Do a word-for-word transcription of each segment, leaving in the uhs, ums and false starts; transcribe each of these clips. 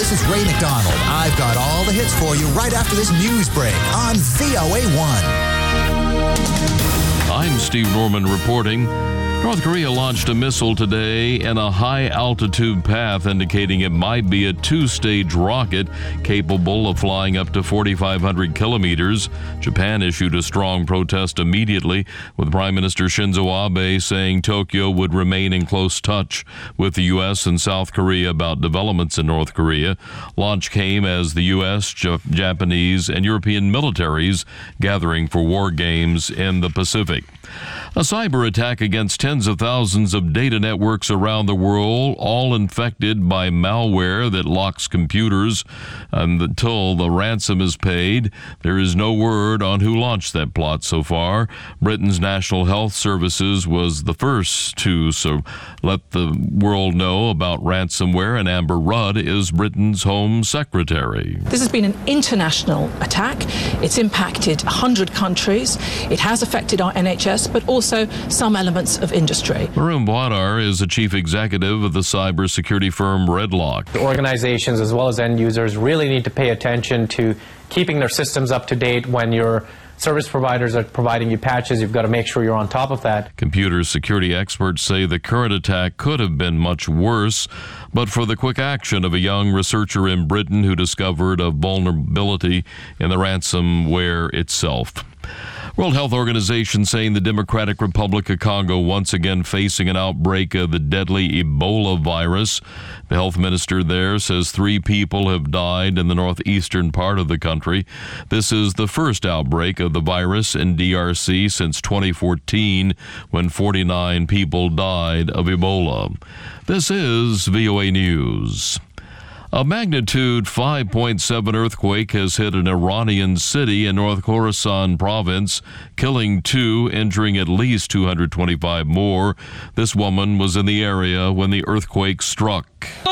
this is Ray McDonald. I've got all the hits for you right after this news break on V O A one. I'm Steve Norman reporting. North Korea launched a missile today in a high-altitude path, indicating it might be a two-stage rocket capable of flying up to forty-five hundred kilometers. Japan issued a strong protest immediately, with Prime Minister Shinzo Abe saying Tokyo would remain in close touch with the U S and South Korea about developments in North Korea. Launch came as the U S, J- Japanese, and European militaries gathering for war games in the Pacific. A cyber attack against tens of thousands of data networks around the world, all infected by malware that locks computers until the ransom is paid. There is no word on who launched that plot so far. Britain's National Health Services was the first to so let the world know about ransomware, and Amber Rudd is Britain's Home Secretary. This has been an international attack. It's impacted one hundred countries. It has affected our N H S, but also some elements of industry. Varun Bwadar is the chief executive of the cybersecurity firm Redlock. The organizations as well as end users really need to pay attention to keeping their systems up to date. When your service providers are providing you patches, you've got to make sure you're on top of that. Computer security experts say the current attack could have been much worse, but for the quick action of a young researcher in Britain who discovered a vulnerability in the ransomware itself. World Health Organization saying the Democratic Republic of Congo once again facing an outbreak of the deadly Ebola virus. The health minister there says three people have died in the northeastern part of the country. This is the first outbreak of the virus in D R C since twenty fourteen, when forty-nine people died of Ebola. This is V O A News. A magnitude five point seven earthquake has hit an Iranian city in North Khorasan province, killing two, injuring at least two hundred twenty-five more. This woman was in the area when the earthquake struck.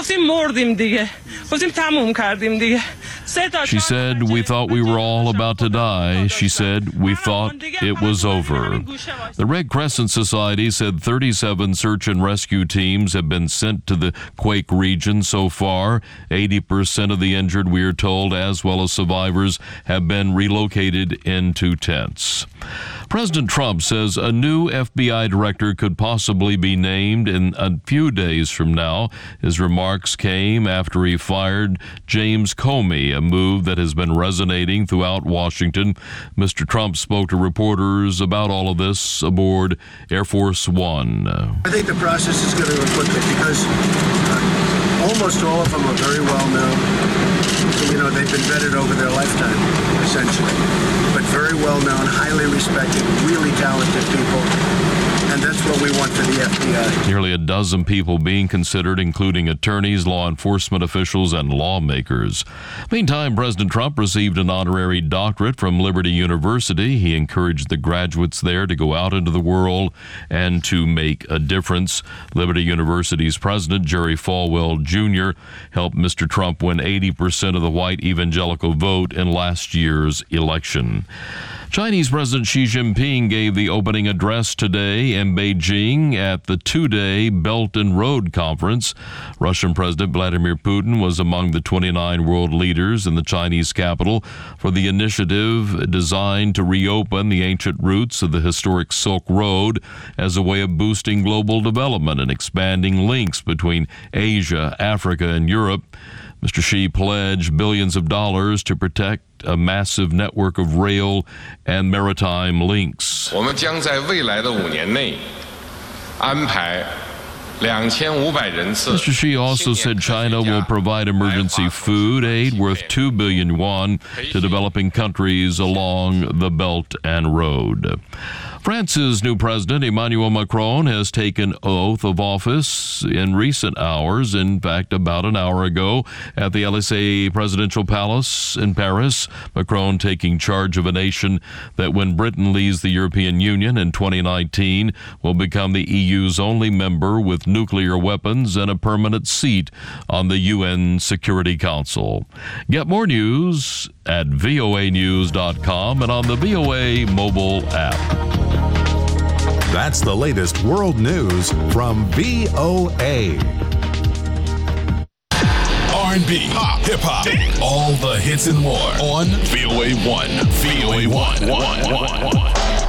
She said, "We thought we were all about to die." She said, "We thought it was over." The Red Crescent Society said thirty-seven search and rescue teams have been sent to the quake region so far. eighty percent of the injured, we are told, as well as survivors, have been relocated into tents. President Trump says a new F B I director could possibly be named in a few days from now. His remarks came after he fired James Comey, a move that has been resonating throughout Washington. Mister Trump spoke to reporters about all of this aboard Air Force One. I think the process is going to go quickly because uh, almost all of them are very well known. You know, they've been vetted over their lifetime, essentially. But very well known, highly respected, really talented people. And that's what we want for the F B I. Nearly a dozen people being considered, including attorneys, law enforcement officials, and lawmakers. Meantime, President Trump received an honorary doctorate from Liberty University. He encouraged the graduates there to go out into the world and to make a difference. Liberty University's president, Jerry Falwell Junior, helped Mister Trump win eighty percent of the white evangelical vote in last year's election. Chinese President Xi Jinping gave the opening address today in Beijing at the two-day Belt and Road Conference. Russian President Vladimir Putin was among the twenty-nine world leaders in the Chinese capital for the initiative designed to reopen the ancient routes of the historic Silk Road as a way of boosting global development and expanding links between Asia, Africa, and Europe. Mister Xi pledged billions of dollars to protect a massive network of rail and maritime links. 我们将在未来的五年内安排 Mister Xi also said China will provide emergency food aid worth two billion yuan to developing countries along the Belt and Road. France's new president, Emmanuel Macron, has taken oath of office in recent hours, in fact, about an hour ago, at the Élysée Presidential Palace in Paris. Macron taking charge of a nation that, when Britain leaves the European Union in twenty nineteen, will become the E U's only member with nuclear weapons and a permanent seat on the U N Security Council. Get more news at V O A news dot com and on the V O A mobile app. That's the latest world news from V O A. Are R and B, pop, hip hop, all the hits and more on V O A one. V O A one. one, one, one.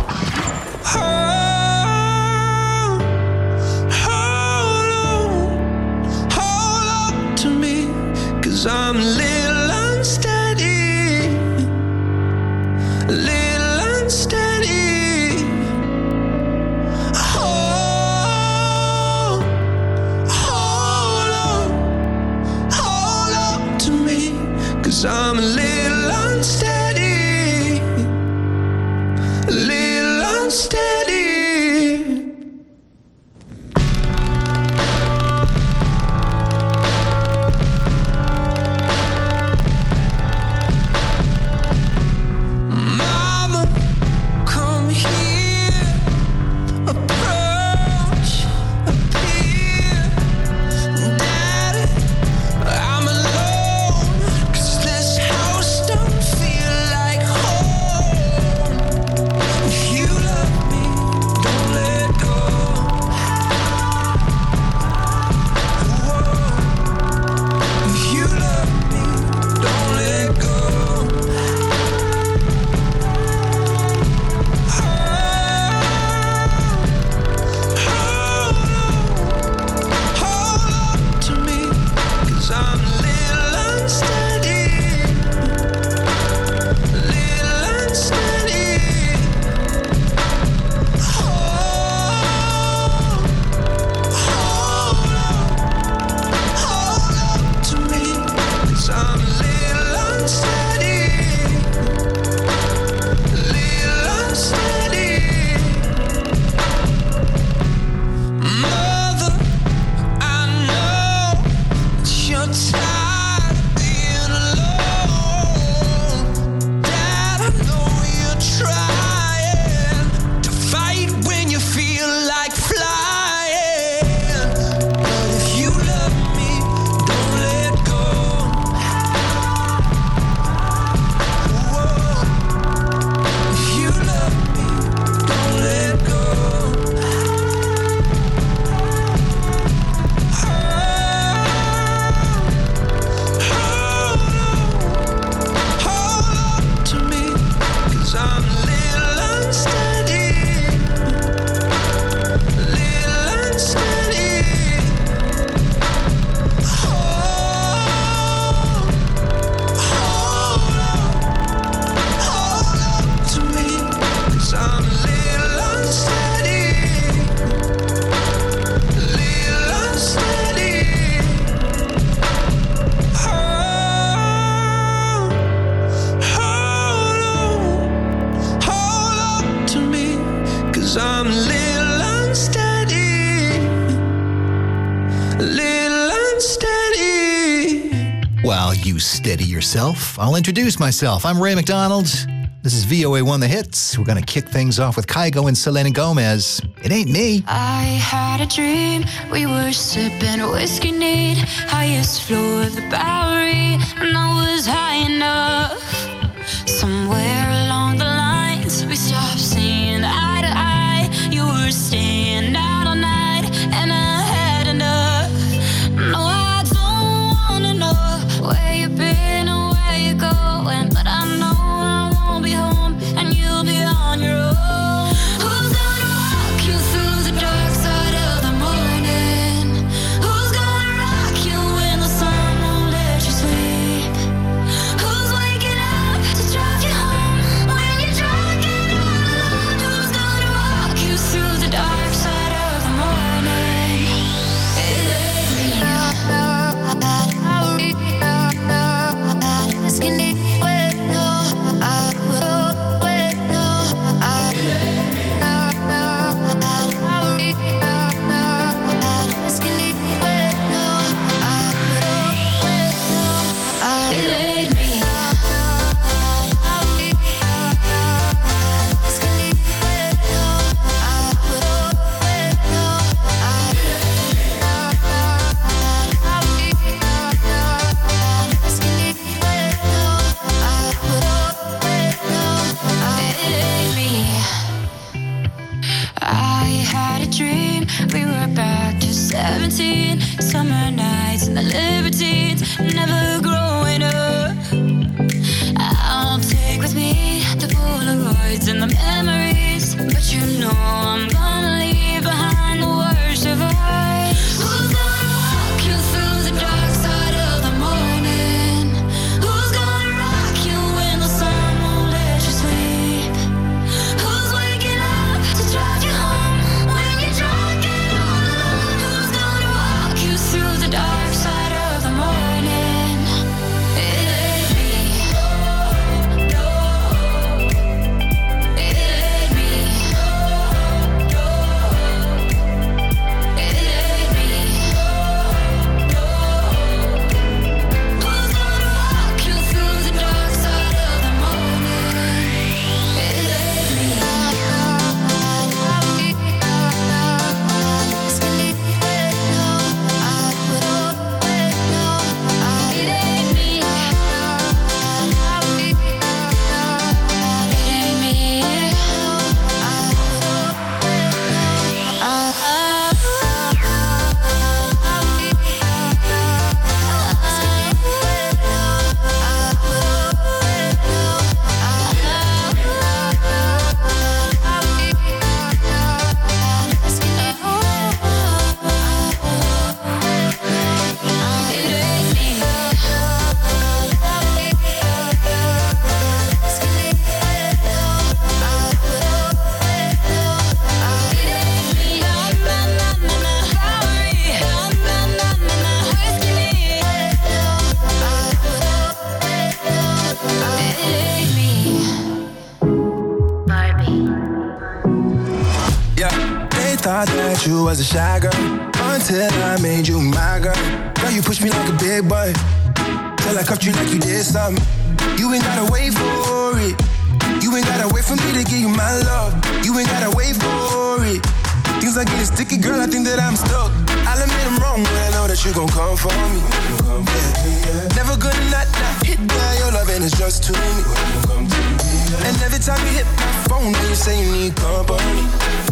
I'm a little unsteady, a little unsteady. Hold, hold on, hold on to me, 'cause I'm a little unsteady, a little unsteady. Steady yourself. I'll introduce myself. I'm Ray McDonald. This is V O A one The Hits. We're going to kick things off with Kygo and Selena Gomez. It ain't me. I had a dream. We were sipping whiskey neat. Highest floor of the Bowery. And I was high enough. Somewhere along the lines, we stopped seeing eye to eye. You were staying out all night. And I had enough. No, I don't want to know where you've been or where you're going, but I know I won't be home and you'll be on your own. Who's gonna walk you through the dark side of the morning? Who's gonna rock you when the sun won't let you sleep? Who's waking up to drive you home never growing up. I'll take with me the Polaroids and the memories, but you know I'm gonna leave behind the worst of us. Who's gonna walk you through the dark side of the morning? Who's gonna rock you when the sun won't let you sleep? Who's waking up to drive you home when you're drunk and all alone? Who's gonna walk you through the dark side of the morning? It ain't me. No, it ain't me. No, it ain't me. No, who's gonna walk you through the dark side of the morning? It ain't me. Yeah, they thought that you was a shy girl until I made you my girl. Girl, you pushed me like a big boy till I cuffed you like you did something. You ain't gotta wait for it. You ain't gotta wait for me to give you my love. You ain't gotta wait for it. Things are getting sticky, girl, I think that I'm stuck. I'll admit I'm wrong, but I know that you gon' come for me. Yeah. Never gonna not, not hit that. Your loving is just to me. And every time you hit my phone, you say you need company.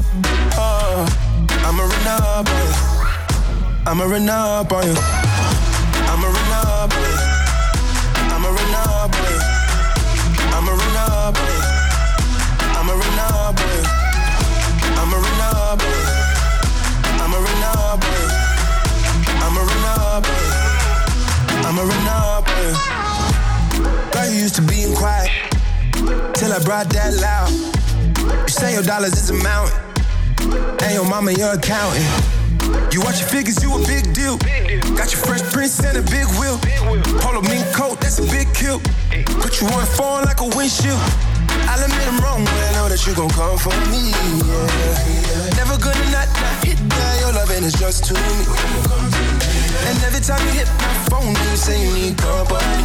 Oh, I'ma run up on you. I'ma run up on you. I'ma run up on you. I'ma run up on you. I'ma run up on you. I'ma run up on you. I'ma run up on you. I'ma run up on you. I'ma run up on you. I'ma run up on you. Girl, you used to being quiet till I brought that loud. You say your dollars is a mountain, and your mama your accountant. You watch your figures, you a big deal. Got your Fresh Prince and a big wheel. Polo mink coat, that's a big kill. Put you on phone like a windshield. I'll admit I'm wrong, but I know that you gon' come for me. Yeah. Never gonna not, not hit that. Your loving is just to me. And every time you hit my phone, you say you need company.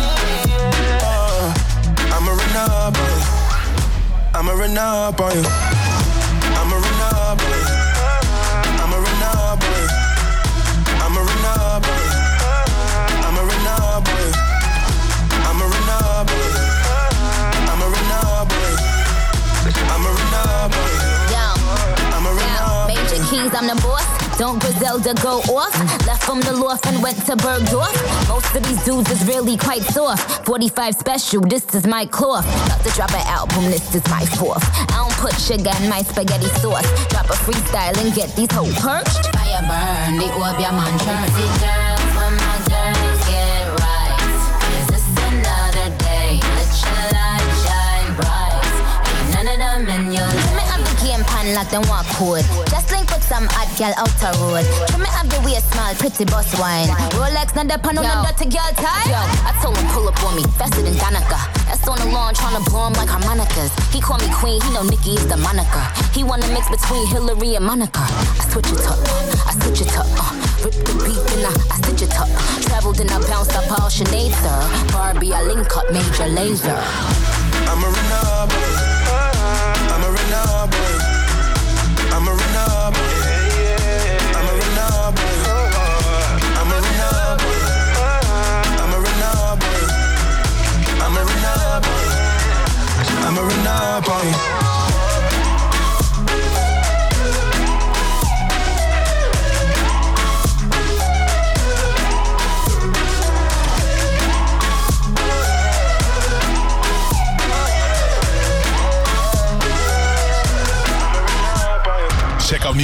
Oh, I'ma run up on you. I'ma run up on you. I'ma run up on you. I'ma run up on you. I'ma run up on you. I'ma run up on you. I'ma run up on you. I'ma run up on you. I'ma run up on you. Yo, I'ma run up on you. Major Keys, I'm the boss. Don't Griselda go off? Left from the loft and went to Bergdorf. Most of these dudes is really quite soft. forty-five special, this is my cloth. About to drop an album, this is my fourth. I don't put sugar in my spaghetti sauce. Drop a freestyle and get these hoes perched. Fire burn, the orb, your man church. See girls, when my girls get right. Is this another day? Let your light shine bright. Ain't none of them in your life. Trim it up the game pan like them walk code. Just link with some hot girl out the road. Trim it up the way small, pretty boss wine. Rolex, not the pan on the dirty girl tie. Yo, I told him pull up on me, faster than Danica. That's on the lawn, tryna blow him like harmonicas. He call me queen, he know Nicki is the moniker. He wanna mix between Hillary and Monica. I switch it up, I switch it up. Uh, rip the beat and I, I stitch it up. Traveled and I bounced up all Sinead, sir. Barbie, I link up Major Lazer. I'ma run up on you. I'ma run up on you. I'ma run up on you. I'ma run up on you. I'ma run up on you. I'ma run up on you. I'ma run up on you. I'ma run up on you.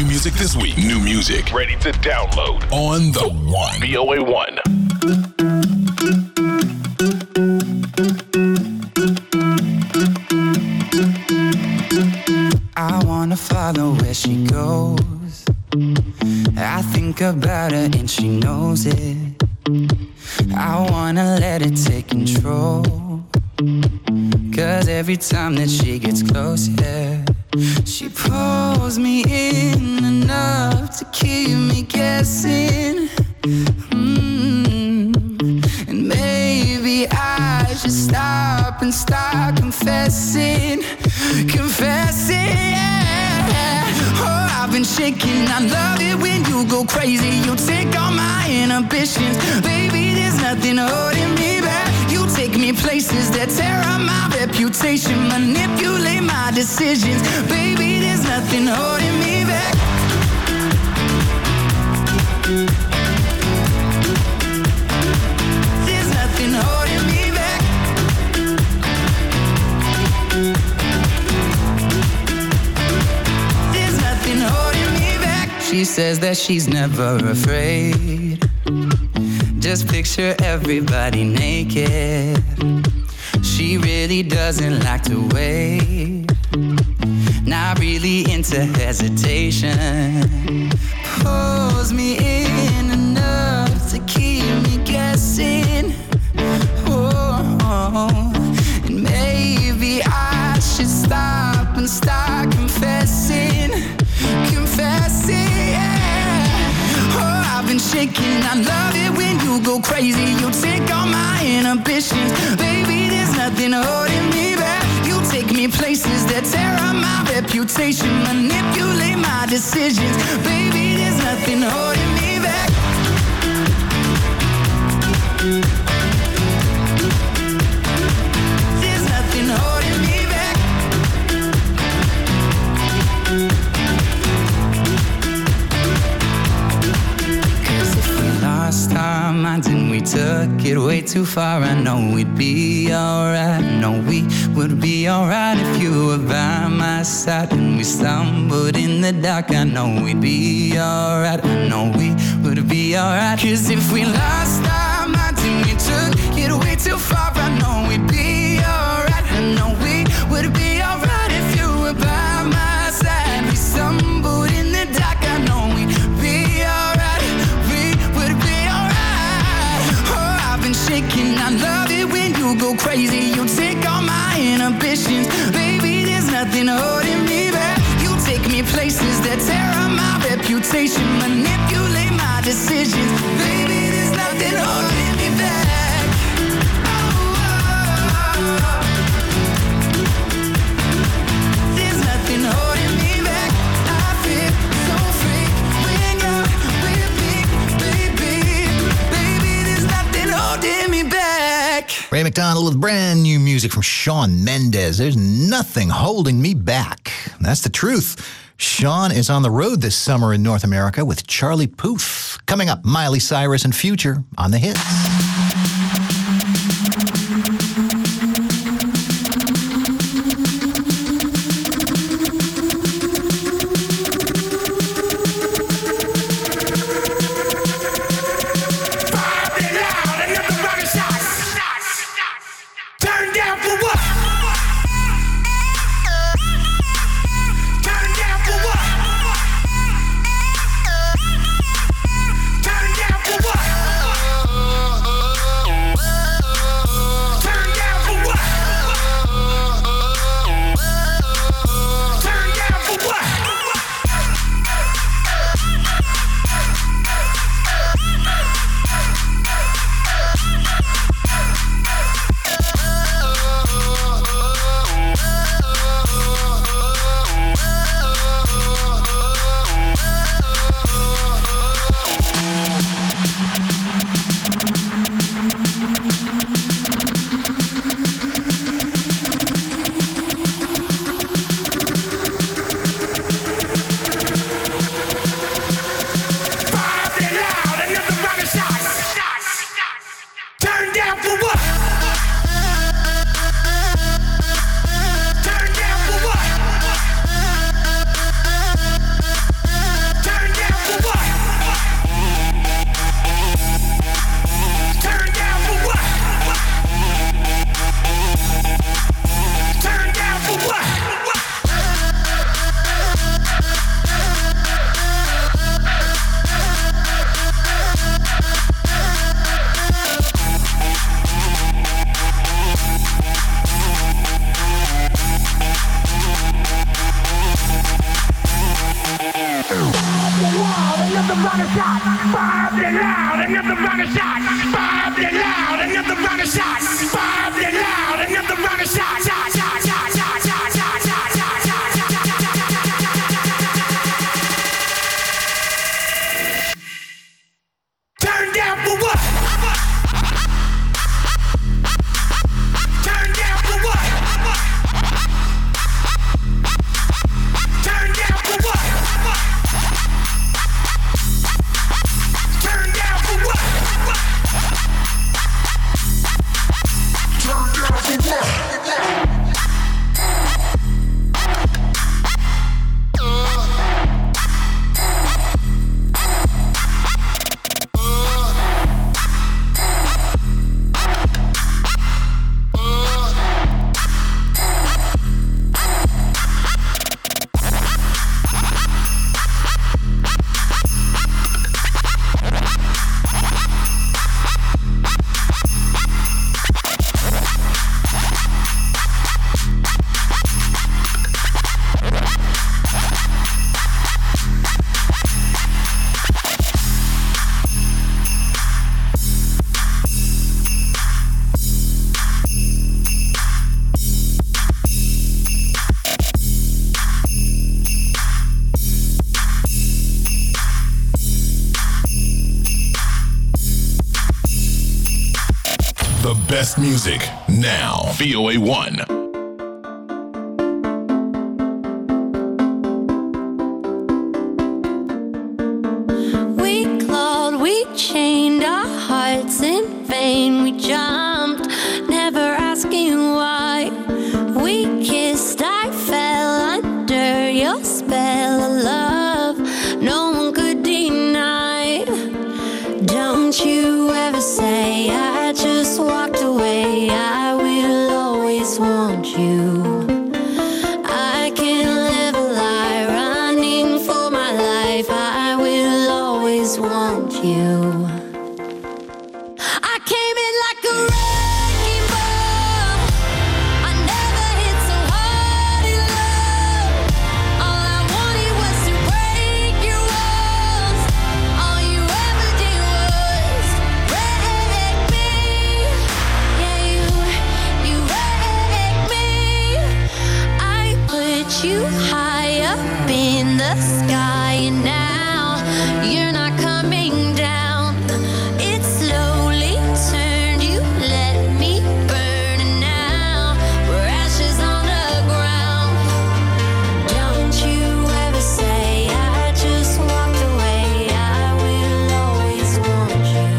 new music this week. New music ready to download on the One. V O A one. I wanna follow where she goes. I think about her and she knows it. I wanna let it take control. Cause every time that she gets close, yeah, she pulls me in enough to keep me guessing. Mm. And maybe I should stop and start confessing. Confessing, yeah. Oh, I've been shaking. I love it when you go crazy. You take all my inhibitions. Baby, there's nothing holding me back. You take me places that tear up my reputation. Manipulate my decisions. Baby, there's nothing holding me back. There's nothing holding me back. There's nothing holding me back. She says that she's never afraid. Just picture everybody naked. She really doesn't like to wait. Not really into hesitation. Pulls me in enough to keep me guessing. Oh, and maybe I should stop and start confessing. Confessing, yeah. Oh, I've been shaking. I love it when you go crazy. You take all my inhibitions. Baby, there's nothing holding me back. You take me places that tear up my reputation. Manipulate my decisions. Baby, there's nothing holding me back. There's nothing holding me back. Cause if we lost our minds and we took it way too far, I know we'd be alright. I know we would be alright if you were by my side. And we stumbled in the dark, I know we'd be alright. I know we would be alright. Cause if we lost our minds and we took it way too far, I know we'd be alright. I know we would be alright if you were by my side. We stumbled in the dark, I know we'd be alright. We would be alright. Oh, I've been shaking. I love it when you go crazy. You take all my inhibitions. Baby, there's nothing holding me back. You take me places that tear up my reputation. Manipulate my decisions. Baby, there's nothing holding me back. Oh, oh, oh. There's nothing holding me back. I feel so free when you're with me, baby. Baby, there's nothing holding me back. Ray McDonald with brand new music from Shawn Mendes. There's nothing holding me back. That's the truth. Shawn is on the road this summer in North America with Charlie Puth. Coming up, Miley Cyrus and Future on the hits. shot. Five and loud, another round of shots. Shot, shot, shot, shot, shot, shot, shot, shot, shot. Turn down for what? Turn down for what? Turn down for what? Turn down for what? Turn down for what? The best music now. V O A one. We clawed, we chained our hearts in vain. We jumped, never asking why. We kissed, I fell under your spell of love. No one could deny. Don't you ever say I just walked away. I will always want you. I can't live a lie, running for my life. I will always want you. I came in like a wrecking ball. I never hit so hard in love. All I wanted was to break your walls. All you ever did was wreck me. Yeah, you, you wrecked me. I put you high up in the sky, and now you're not coming down. It slowly turned, you let me burn, and now we're ashes on the ground. Don't you ever say I just walked away. I will always want you.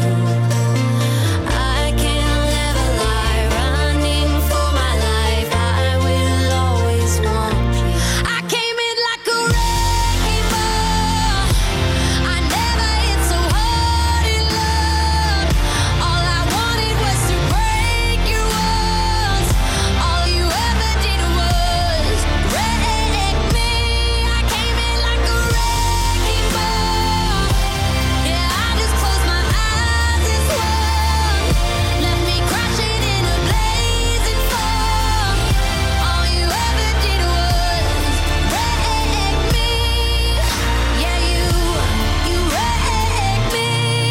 I can't live a lie, running for my life. I will always want you. I came in like a wrecking ball. I never hit so hard in love. All I wanted was to break your walls. All you ever did was wreck me. I came in like a wrecking ball. Yeah, I just closed my eyes and swung. Left me crashing in a blazing fall. All you ever did was wreck me. Yeah, you, you wrecked me.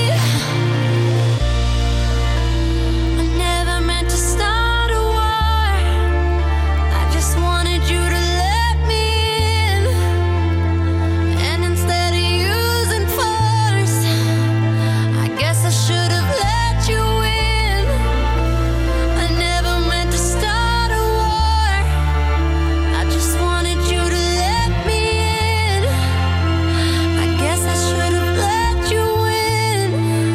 I never meant to start a war. I just wanted you to let me in. And instead of using force, I guess I should have let you in. I never meant to start a war. I just wanted you to let me in. I guess I should have let you in.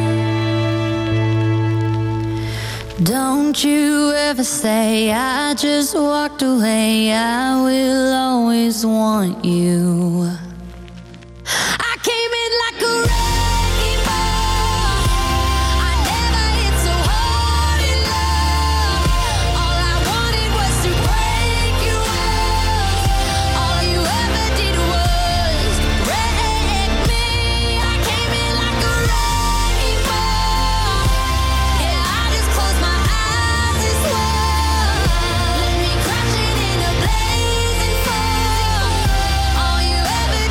Don't you ever say I just walked away. I will always want you. I came in like a wrecking ball. I never hit so hard in love. All I wanted was to break your walls. All you ever did was wreck me. I came in like a wrecking ball. Yeah, I just closed my eyes and swung. Let me crashing in a blazing fall. All you ever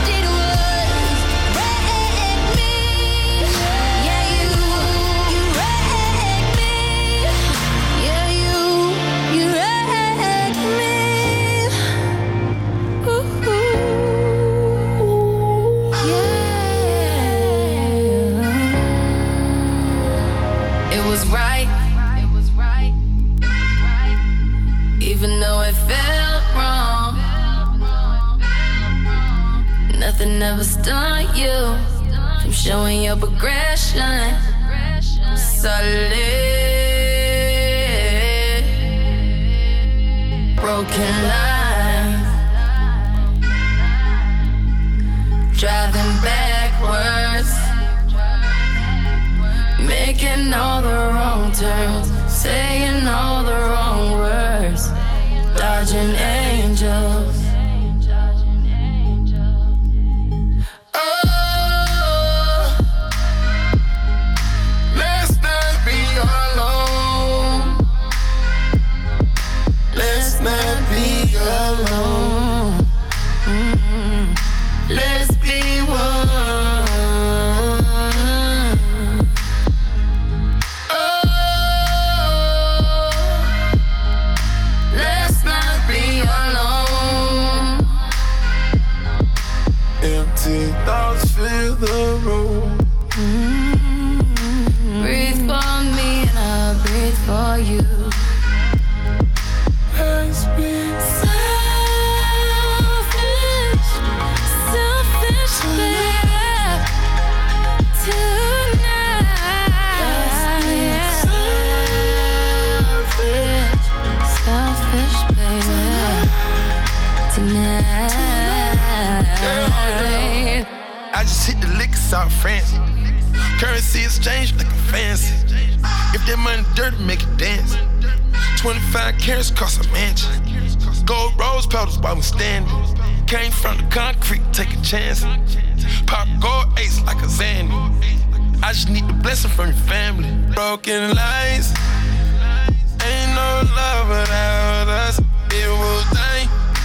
never stunt you from showing your progression. Solid. Broken line. Driving backwards. Making all the wrong turns. Saying all the wrong words. Dodging angels. Alone. Mm-hmm. Let's be one. Oh, let's not be alone. Empty thoughts fill the room. Mm-hmm. Breathe for me and I'll breathe for you. Let's be selfish, selfish, babe. Tonight, selfish, selfish, baby. Tonight. I just hit the liquor South France. Currency exchange looking fancy. If that money dirty, make it dance. twenty-five carats cost a mansion. Gold rose petals while we standing. Came from the concrete, take a chance. Pop gold ace like a Zanny. I just need the blessing from your family. Broken lights. Ain't no love without us. It will die.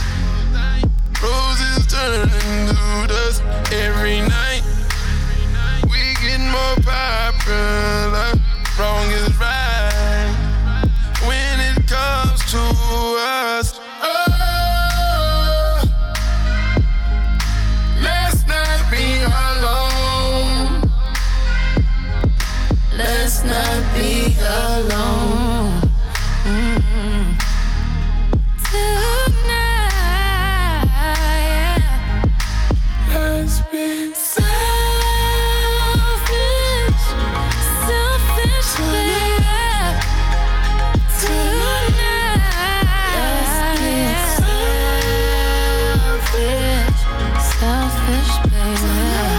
Roses turning to dust every night. We get more popular. Wrong is right. When it comes to us, oh, let's not be alone. Let's not be alone. Mm-hmm. Tonight, yeah. Let's be selfish, selfish, babe. Selfish, selfish, baby.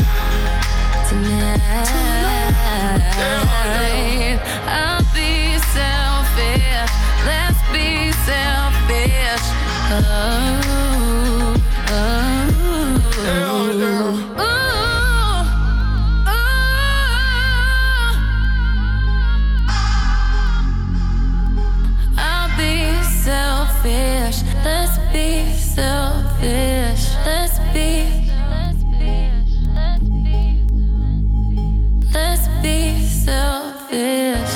Tonight, I'll be selfish. Let's be selfish. Oh, oh, oh, oh. I'll be selfish. Let's be selfish. Let's be. Let's be selfish.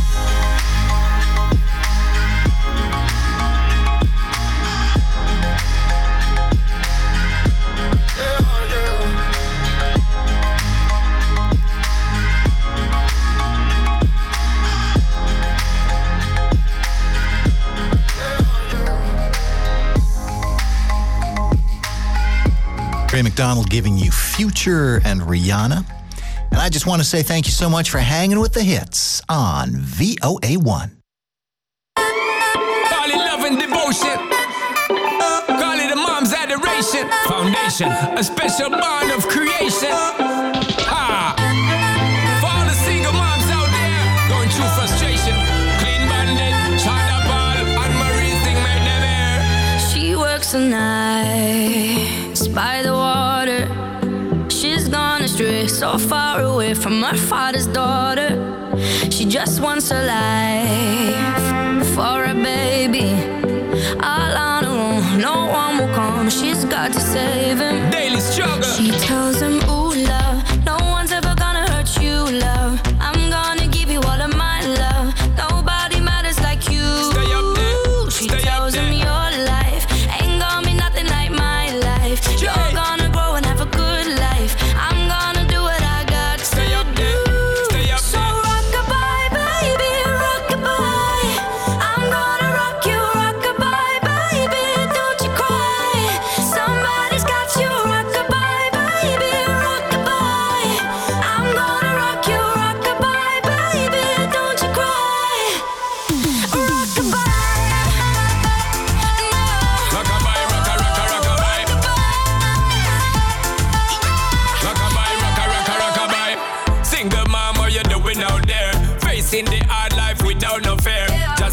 Ray McDonald giving you Future and Rihanna. And I just want to say thank you so much for hanging with the hits on V O A one. Call it love and devotion. Call it a mom's adoration. Foundation, a special bond of creation. Ha! For all the single moms out there going through frustration. Clean Bandit, China Ball, and Marie thing made them air. She works the nights by the water. She's gone astray, so far away from her father's daughter. She just wants a life for a baby. All on her own, no one will come. She's got to save him. Daily struggle. She tells him, ooh, love, no one's ever gonna hurt you, love. I'm gonna give you all of my love. Nobody matters like you. Stay up there. She Stay tells up there. him your life ain't gonna be nothing like my life. You're Yeah. gonna grow and have a good life. I'm gonna do what I got to Stay up there. do. Stay up So there. rock-a-bye, baby, rock-a-bye.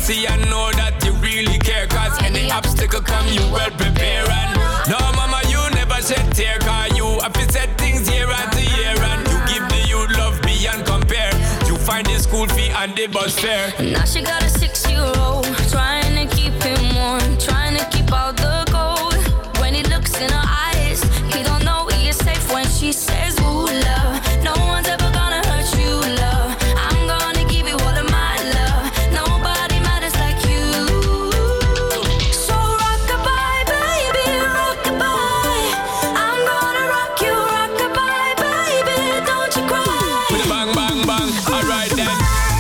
see and know that you really care. Cause any obstacle come, you well prepare. And no, mama, you never shed tear. Cause you have to set things year after year. And you give the youth love beyond compare. You find the school fee and the bus fare. Now she got a six-year-old, trying to keep him warm, trying to keep out the cold. When he looks in her eyes, he don't know he is safe when she says, ooh, love. No one's ever gonna hurt you, love. I'm gonna give you all of my love. Nobody matters like you. So rock-a-bye, baby, rock-a-bye. I'm gonna rock you, rock-a-bye, baby, don't you cry. With a bang, bang, bang, alright then.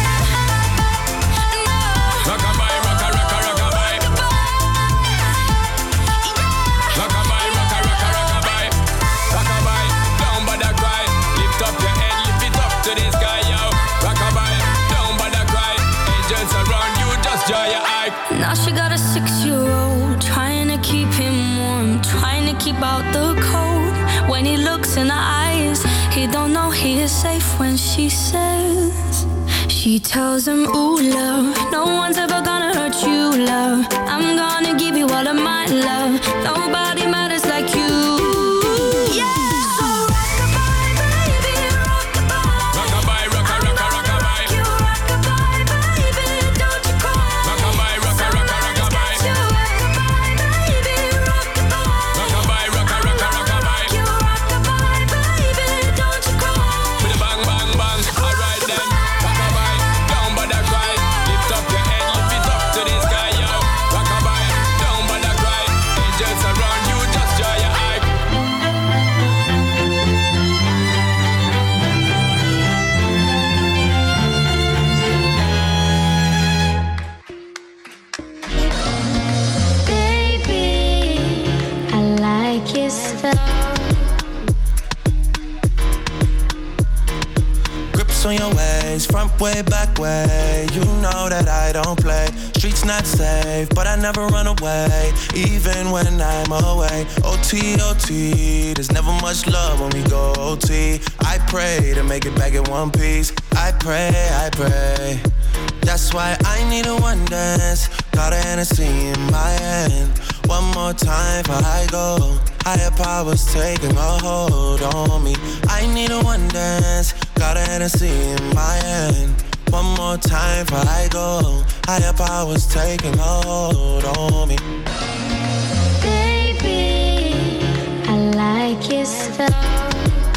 Rock-a-bye, rocka, rocka, rock-a-bye. Rock-a-bye, rocka, rocka, rock-a-bye. Rock-a-bye, down by the cry. Lift up your head, lift it up to the sky, yo. Rock-a-bye, down by the cry. Angels around you, just dry your eye. Now she got a six-year-old, trying to keep him warm, trying to keep out the cold. When he looks in her eyes, he don't know he is safe when she says, she tells him, ooh, love, no one's ever gonna hurt you, love. I'm gonna give you all of my love. Nobody matters like you. Yeah. So rock-a-bye, baby, rock-a-bye. Rock-a-bye, rocka, rocka, rock-a-bye. You rock-a-bye, baby, don't you cry. Rock-a-bye, rocka, rocka, rock-a-bye. You rock-a-bye, baby, rock-a-bye. Rock-a-bye, rocka, rocka, rock-a-bye. You rock-a-bye, baby, don't you cry. With a bang, bang, bang, alright then. Rock-a-bye, down by the cry. Lift up your head, lift it up to the sky, yo. Rock-a-bye, down by the cry. Angels around you, just dry your eye. Baby, I like your style. Grips on your ways, front way, back way. You know that I don't play. Streets not safe, but I never run away, even when I'm away. O T, O T, there's never much love when we go O T. I pray to make it back in one piece. I pray, I pray. That's why I need a one dance. Got a Hennessy in my hand. One more time before I go. Higher powers taking a hold on me. I need a one dance. Got a Hennessy in my hand. One more time before I go. Higher powers taking a hold on me. Baby, I like your style.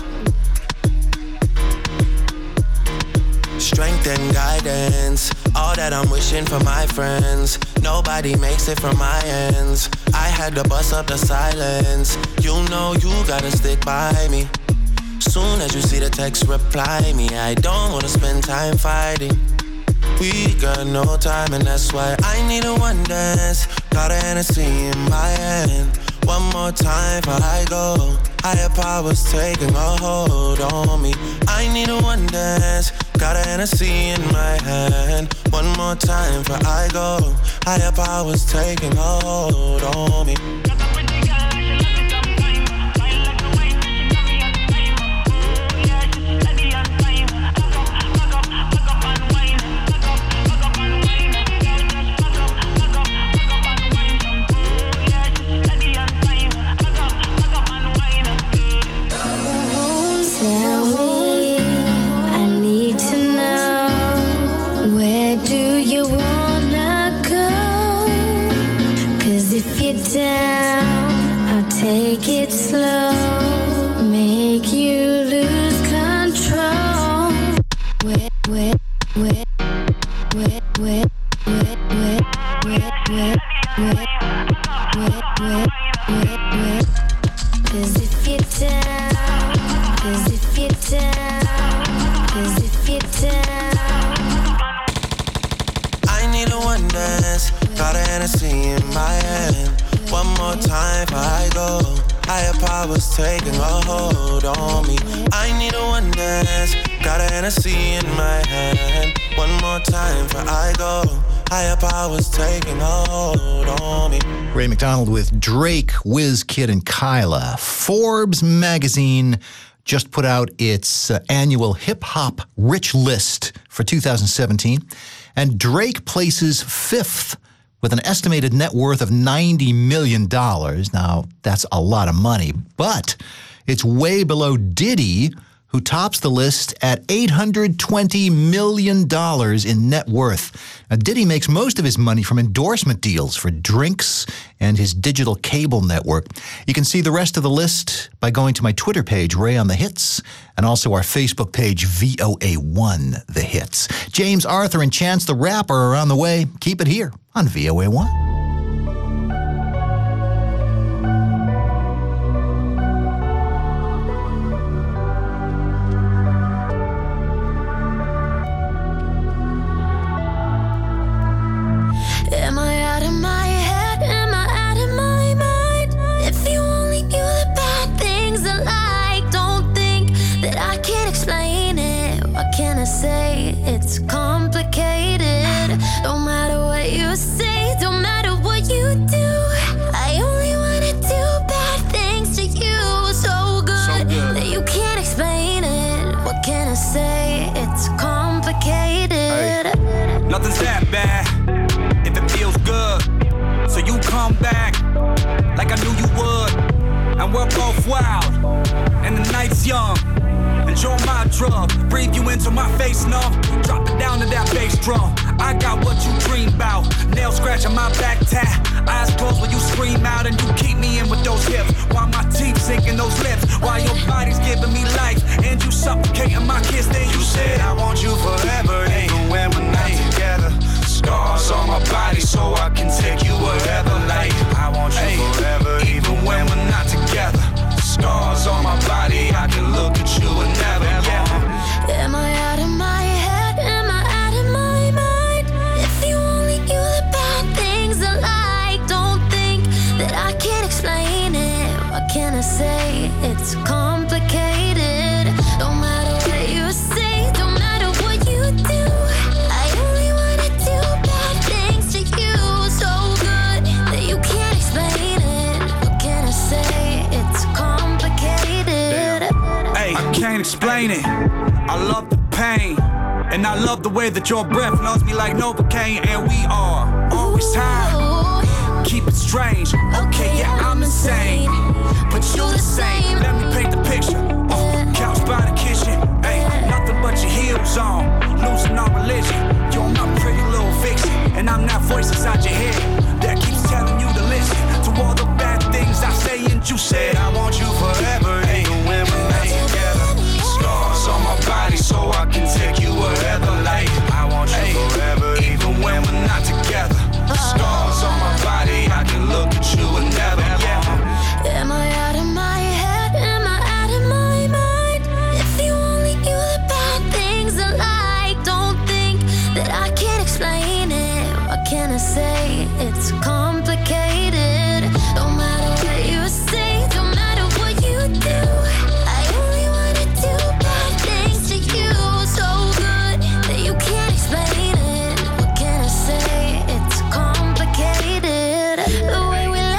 Strength and guidance, all that I'm wishing for my friends. Nobody makes it from my ends. I had to bust up the silence. You know you gotta stick by me. Soon as you see the text, reply me. I don't wanna spend time fighting. We got no time and that's why I need a one dance. Got a Hennessy in my hand. One more time before I go. Higher powers taking a hold on me. I need a one dance. Got a Hennessy in my hand. One more time before I go. Higher powers taking a hold on me. Tell me, I need to know, where do you wanna go? 'Cause if you're down, I'll take it slow, make you lose control. Where, where, where, where, where, where, where, where, where, where, where, where, where, where. 'Cause if you're down, 'cause if you're down, 'cause if you're down. I need a one dance. Got a Hennessy in my hand. One more time before I go. Higher powers taking a hold on me. I need a one dance. Got a Hennessy in my hand. One more time before I go. Higher powers taking a hold on me. Ray McDonald with Drake, WizKid, and Kyla. Forbes magazine just put out its uh, annual hip-hop rich list for two thousand seventeen. And Drake places fifth with an estimated net worth of ninety million dollars. Now, that's a lot of money, but it's way below Diddy, who tops the list at eight hundred twenty million dollars in net worth. Now, Diddy makes most of his money from endorsement deals for drinks and his digital cable network. You can see the rest of the list by going to my Twitter page, Ray on the Hits, and also our Facebook page, V O A one The Hits. James Arthur and Chance the Rapper are on the way. Keep it here on V O A one. Am I out of my head? Am I out of my mind? If you only knew the bad things I like, don't think that I can't explain it. What can I say? It's complicated. No matter what you say, don't matter what you do, I only wanna do bad things to you. So good, so good. That you can't explain it. What can I say? It's complicated. Hey, nothing's that bad if it feels good. So you come back like I knew you would. And we're both wild, and the night's young. Enjoy my drug, breathe you into my face, no. Drop it down to that bass drum. I got what you dream about. Nail scratching my back tat. Eyes closed when you scream out, and you keep me in with those hips. While my teeth sinking those lips. While your body's giving me life, and you suffocating my kiss. Then you said I want you forever, even when we're not together. Scars on my body so I can take you wherever. Like I want you ay, forever, even when we're not together. Scars on my body, I can look at you and never, yeah. Am I out of my head? Am I out of my mind? If you only knew the bad things I like, don't think that I can't explain it. What can I say? It's complicated. No matter what you say, don't matter what you do, I only wanna do bad things to you. So good that you can't explain it. What can I say? It's complicated. Hey, I can't explain it. I love the pain, and I love the way that your breath loves me like Novocaine. And we are always high. Keep it strange. Okay, yeah, I'm insane, but you the same. Let me paint the picture. Oh, couch by the kitchen. Hey, nothing but your heels on. Losing our religion. You're my pretty little fiction, and I'm that voice inside your head that keeps telling you to listen to all the bad things I say. And you said I want you forever, even when we're not together. Scars on my body so I can take you wherever. Like I want you ay, forever, even when we're not together. Scars on my body, I can look at you and never, yeah. Am I out of my head? Am I out of my mind? If you only knew the bad things I like, don't think that I can't explain it. What can I say? It's complicated. No matter what you say, don't matter what you do, I only wanna do bad things to you. So good that you can't explain it. What can I say? It's complicated. The way we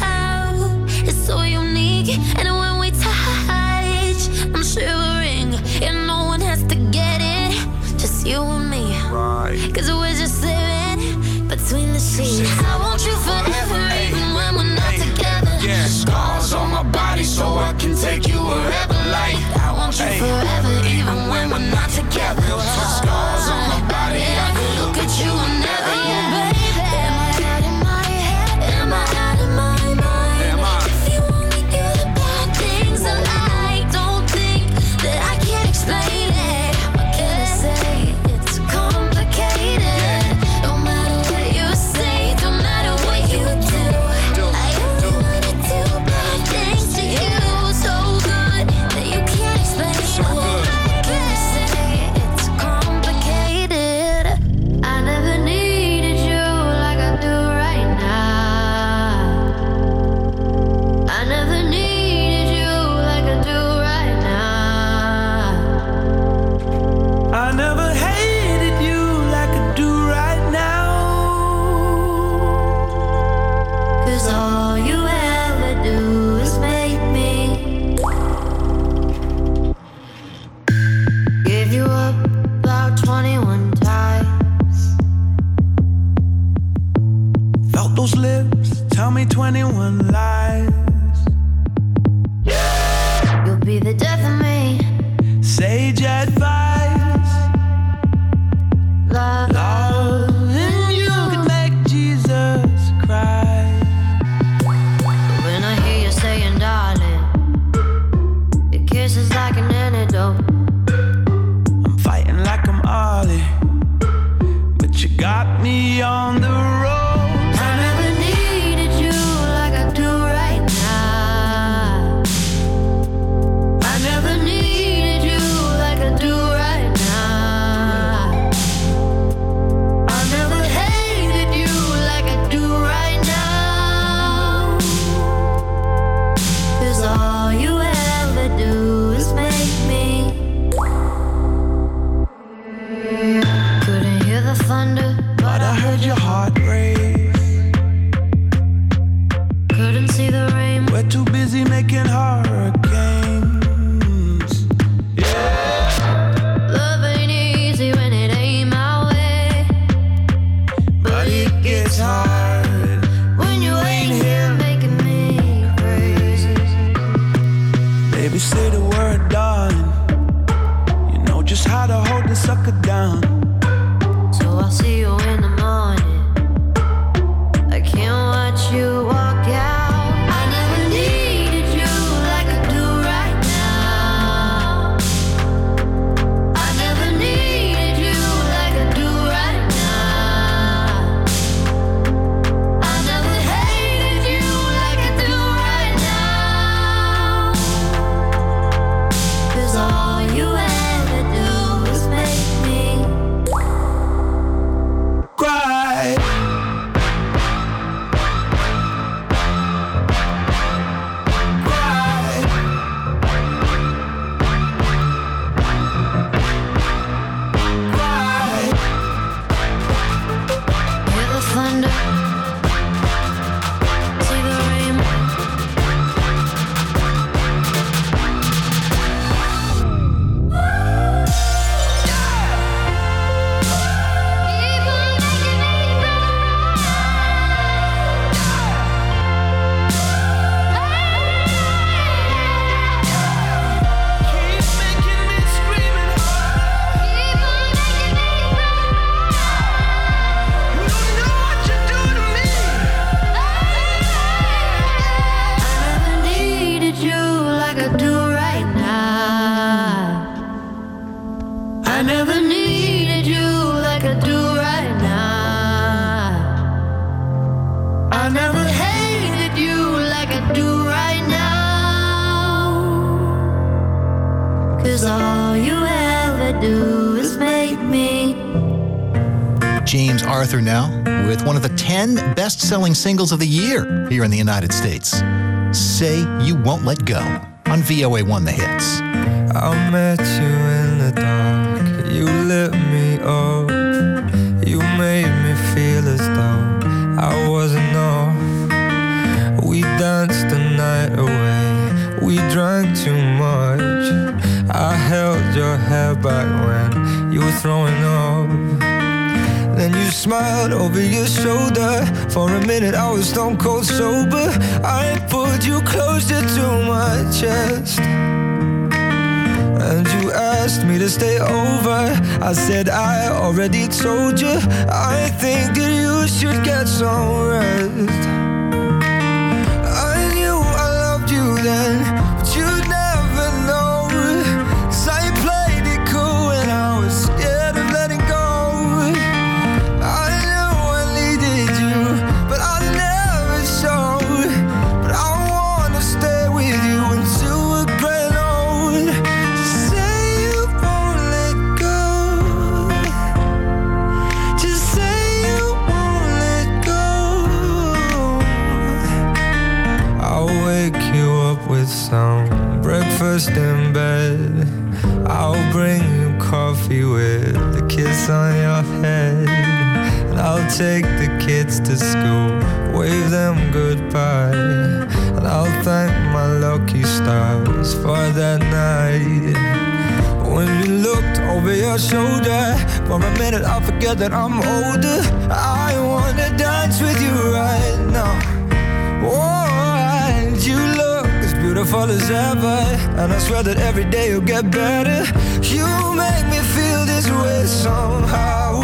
laugh is so unique, and when we touch, I'm shivering, and no one has to get it, just you and me. Right. Cause we're just living between the sheets. I want you forever, even when we're not together. Yeah, scars on my body so I can take you wherever. Like I want you forever, even when we're not together. Scars on my body, I can look at you and never, yeah. Baby, am I out of my head? Am I out of my mind? Am I? If you only knew the bad things I like, don't think that I can't explain it. What can I say? It's complicated. No matter what you say, don't matter what you do, I only wanna do bad things to you. So good that you can't explain it. Those lips tell me twenty-one lies. You'll be the death of me. Sage advice. Love, Loving you could make Jesus cry. when I hear you saying darling, your kiss is like an antidote. I'm fighting like I'm Ollie, but you got me on the road. I never needed you like I do right now. I never needed you like I do right now. I never hated you like I do right now. 'Cause all you ever do is make me. Couldn't hear the thunder, But I heard your heart race. couldn't see the rain. We're too busy making hurricanes. Love ain't easy when it ain't my way, But it gets hard when you ain't here making me crazy. Baby, say the word, darling. You know just how to hold the sucker down. So I'll see you in the morning. I can't watch you walk out. I never needed you like I do right now. I never needed you like I do right now. I never hated you like I do right now. 'Cause all you ever do is make me Cry. Cry. Cry. hear the thunder, see the rain. Keep making me scream and holler. You don't know what you do to me. I never needed you like I do right now. I never needed you like I do right now. I never hated you like I do right now. 'Cause all you ever do is make me. James Arthur now with one of the ten best-selling singles of the year here in the United States. Say You Won't Let Go on V O A one The Hits. I met you in the dark, you lit me up, you made me feel as though I wasn't off. We danced the night away, we drank too much. I held your hair back when you were throwing up. Then you smiled over your shoulder. For a minute I was stone cold sober. I pulled you closer to my chest, and you asked me to stay over. I said I already told you, I think that you should get some rest. I knew I loved you then, but you'd never know. 'Cause I played it cool and I was scared of letting go. I knew I needed you, but I never showed. But I wanna stay with you until we're growing old. Say you won't let go. Just say you won't let go. I'll wake you up with some breakfast in bed. I'll bring you coffee with a kiss on your head. And I'll take the kids to school, wave them goodbye. And I'll thank my lucky stars for that night. When you looked over your shoulder, for a minute I forget that I'm older. I wanna dance with you right beautiful as ever, and I swear that every day you'll get better. You make me feel this way somehow.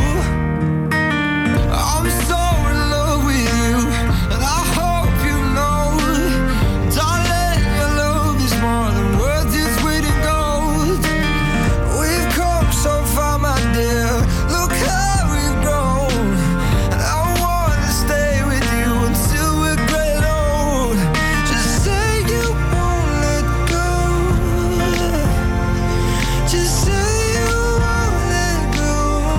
I'm so in love with you, and I hope you know, darling, your love is more than worth its weight in gold. We've come so far, my dear, look how we've grown, and I wanna stay with you until we're great old. Just say you won't let go. Just say you won't let go.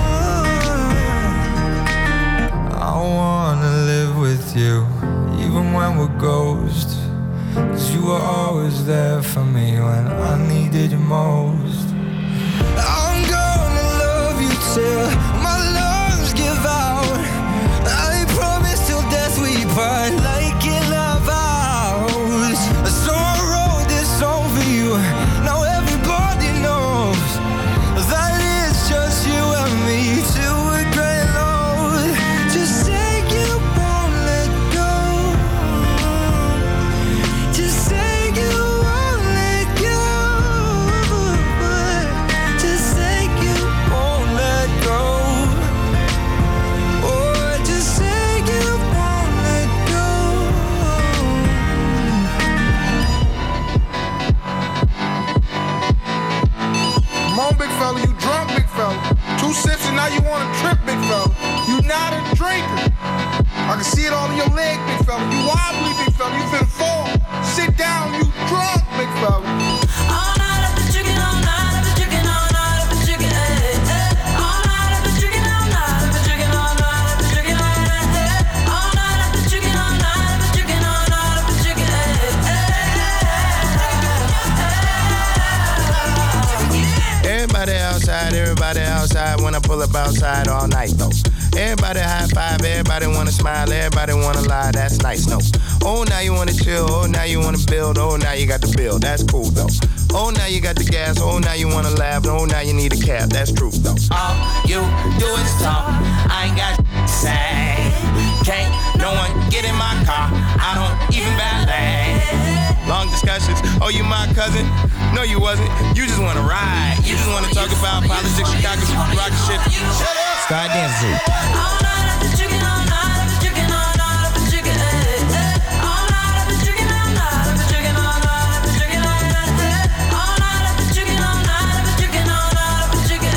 I wanna live with you, even when we're ghosts, 'cause you were always there for me when I needed you most. I'm gonna love you till my lungs give out. I promise till death we part, like in our vows. So I wrote this song for you, now everybody knows that it's just you and me till we're great old. Just say you won't let go. Just say you won't let go. Just say you won't let go. Oh, just say you won't let go. Come on, big fella, you drunk, big fella. Two sips and now you want to trip, big fella. You not a drinker. I can see it all in your leg, big fella. You wobbly, big fella. You finna fall. Sit down, you drunk, big fella. All night I've been drinking, all night I've been drinking, all night I've been drinking, eh, eh. All night I've been drinking, all night I've been drinking, all night I've been drinking, eh, eh. All night I've been drinking, all night I've been drinking, all night I've been drinking, eh, eh. Everybody outside, everybody outside. When I pull up outside all night though. Everybody high five, everybody wanna smile, everybody wanna lie, that's nice, no. Oh, now you wanna chill, oh, now you wanna build, oh, now you got the bill, that's cool though. Oh, now you got the gas, oh, now you wanna laugh, oh, now you need a cab, that's true though. All you do is talk, I ain't got to say. Can't no one get in my car, I don't even valet. Long discussions, oh, you my cousin? No, you wasn't, you just wanna ride. You just wanna talk about politics, Chicago, rock shit. Shut up! Start dancing. All night I've been drinking, all night I've been drinking, all night I've been drinking, eh, eh. All night I've been drinking, all night I've been drinking, all night I've been drinking, eh, eh. All night I've been drinking, all night I've been drinking, all night I've been drinking,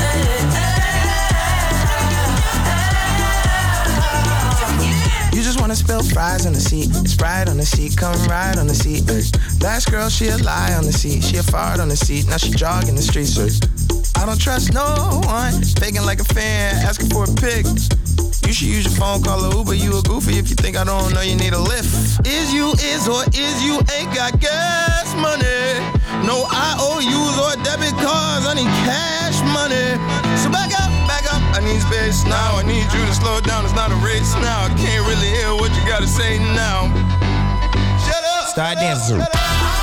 eh, eh. You just wanna spill fries on the seat, Sprite on the seat, come ride on the seat. Ay. Last girl, she a lie on the seat, she a fart on the seat, now she jogging the streets. Ay. I don't trust no one, faking like a fan, asking for a pic. You should use your phone, call a Uber, you a goofy if you think I don't know you need a lift. Is you is or is you ain't got gas money? No I O Us or debit cards, I need cash money. So back up, back up, I need space now. I need you to slow down, it's not a race now. I can't really hear what you gotta say now. Shut up! Start dancing. Shut up.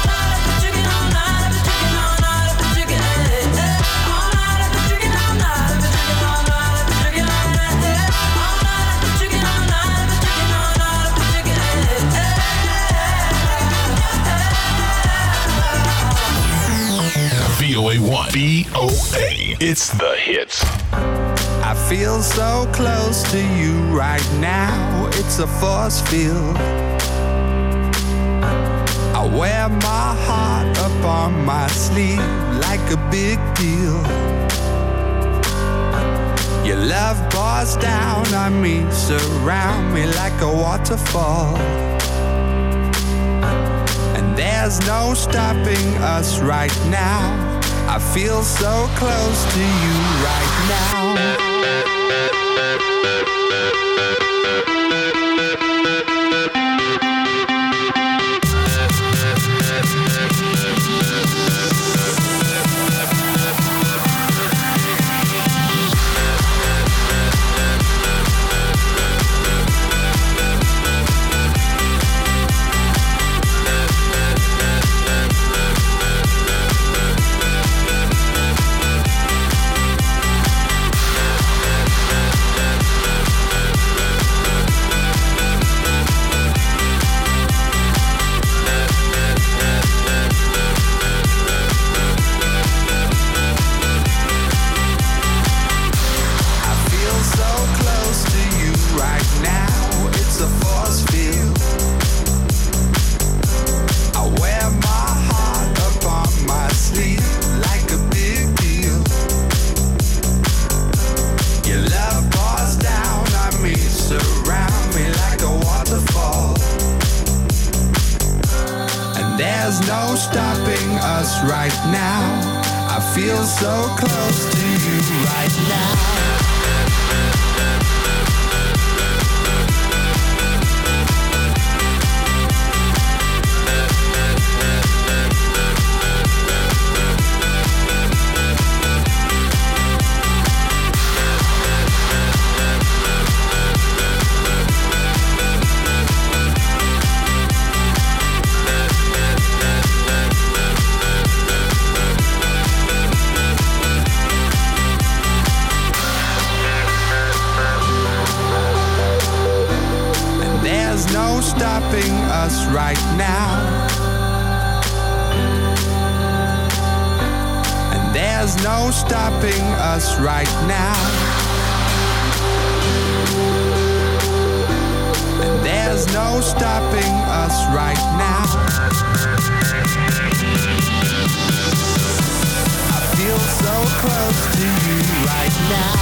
V O A one. V O A. It's the hits. I feel so close to you right now. It's a force field. I wear my heart up on my sleeve like a big deal. Your love pours down on me, surround me like a waterfall. And there's no stopping us right now. I feel so close to you right now. stopping us right now. I feel so close to you right now. Stopping us right now. And there's no stopping us right now. And there's no stopping us right now. I feel so close to you right now.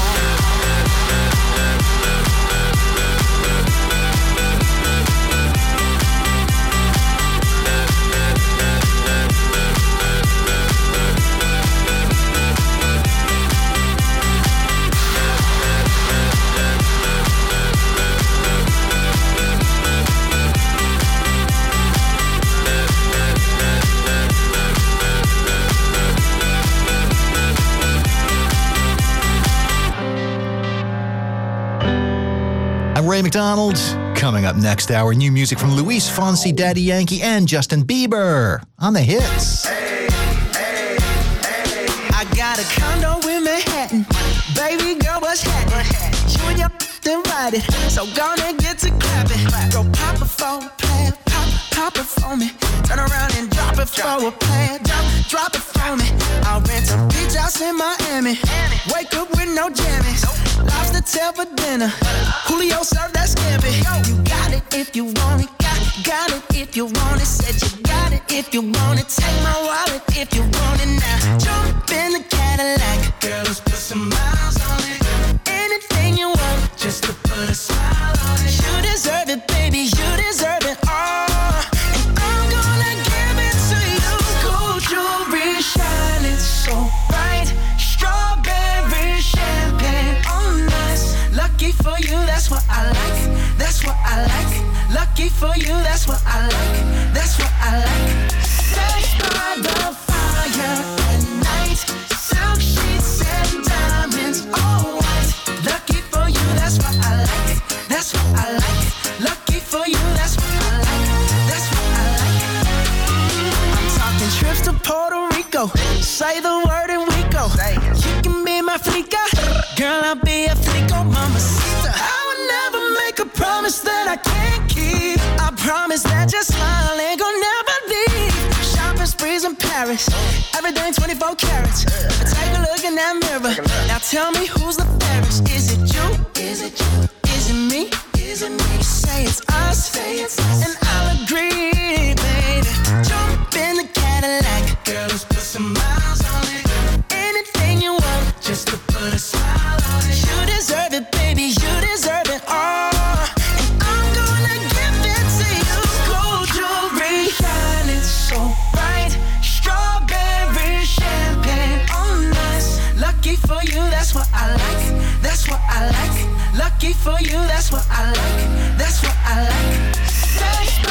Ray McDonald. Coming up next hour, new music from Luis Fonsi, Daddy Yankee, and Justin Bieber on the hits. Hey, hey, hey. I got a condo in Manhattan. Baby girl, what's happening? You and your then ride it. So gonna get to clapping. Go pop it for a plan. Pop, pop it for me. Turn around and drop it for a plan. Drop, drop it for me. I'll rent a beach house in Miami. Wake up with no jammies. Lobster tail for dinner. Julio served that scampi. You got it if you want it. Got, got it if you want it. Said you got it if you want it. Take my wallet if you want it now. Jump in the Cadillac. Girl, let's put some miles on it. Anything you want, just to put a smile on it. You deserve it, baby. You deserve it all. And I'm gonna give it to you. Gold jewelry shining so bright. Strawberry champagne on us. Lucky for you, that's what I like. That's what I like. Lucky for you, that's what I like. That's what I like. Sex by the fire at night. Silk sheets and diamonds, all white. Lucky for you, that's what I like. That's what I like. Lucky for you, that's what I like. That's what I like. I'm talking trips to Puerto Rico. Say the word and we go. You can be my flica. Girl, I'll be a flico, mamacita. I would never make a promise that I can't keep. I promise that your smile ain't gonna never leave. Shopping sprees in Paris. Everything twenty-four carats. Take a look in that mirror. Now tell me who's the fairest. Is it you? Is it you? Is it me? Is it me? Say it's us. Say it's us. And I'll agree, baby. Jump in the Cadillac. Girl, let's put some miles on it. Anything you want, just to put a smile on it. You deserve it, baby. You deserve it all. And I'm gonna give it to you. Gold jewelry shining so bright. Strawberry champagne on us. Lucky for you, that's what I like. That's what I like. Lucky for you, that's what I like. That's what I like. Sex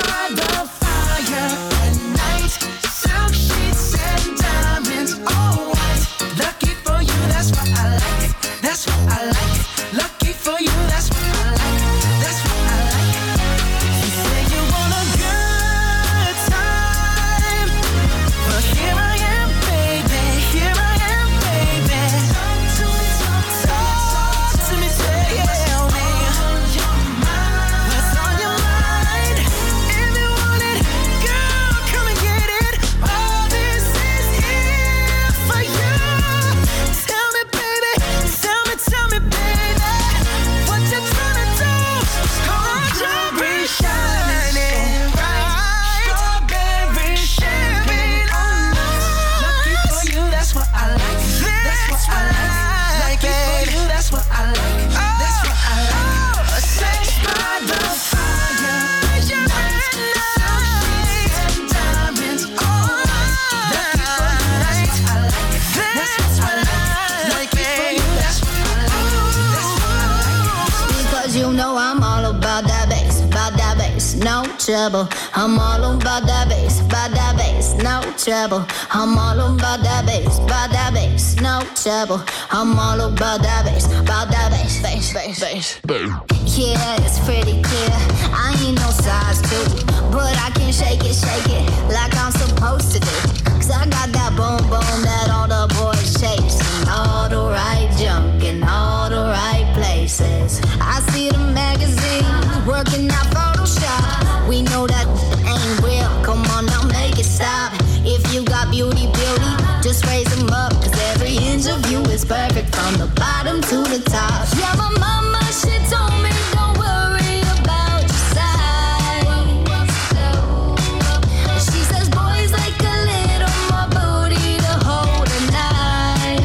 bass, no trouble. I'm all about that bass, about that bass, no trouble. I'm all about that bass, about that bass, no trouble. I'm all about that bass, about that bass, bass, bass, bass. Yeah, it's pretty clear. I ain't no size two, but I can shake it, shake it like I'm supposed to do. Cause I got that boom boom that all the boys chase, and all the right junk in all the right places. I see the magazines working out Photoshop. We know that ain't real. Come on now, make it stop. If you got beauty, beauty, just raise them up. Cause every inch of you is perfect from the bottom to the top. Yeah, my mama, she told me don't worry about your size. She says boys like a little more booty to hold a knife.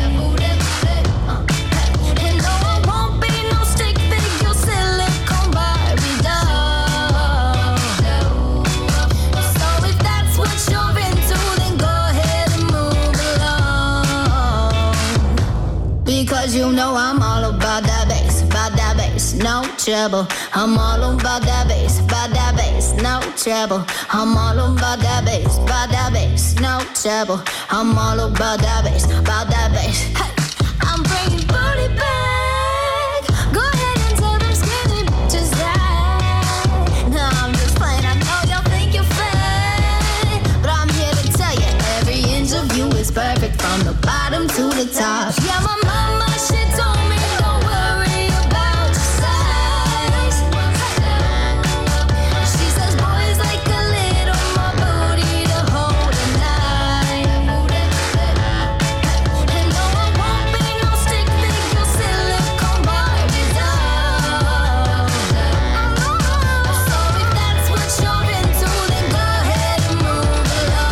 And no, I won't be no stick figure silicone Barbie doll. So if that's what you're into, then go ahead and move along. Because you know I'm all about that bass, about that bass, no trouble. I'm all about that bass, about that bass, no trouble. I'm all about that bass, about that bass, no trouble. I'm all about that bass, about that bass. Hey, I'm bringing booty back. Go ahead and tell them skinny bitches that. No, I'm just playing. I know y'all think you're fat, but I'm here to tell you every inch of you is perfect from the bottom to the top. Yeah, my mama, she told me don't worry about your size. She says boys like a little more booty to hold a knife. And no, I won't be no stick figure silicone Barbie doll. So if that's what you're into, then go ahead and move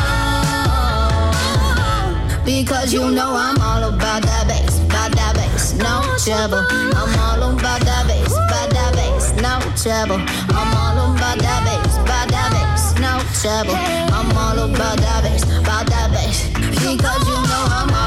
along. Because you know I'm all about that bass, about that bass, no trouble. I'm all about that bass, about that bass, no trouble. I'm all about that bass, about that bass, no trouble. I'm all about that bass, about that bass. Because you know I'm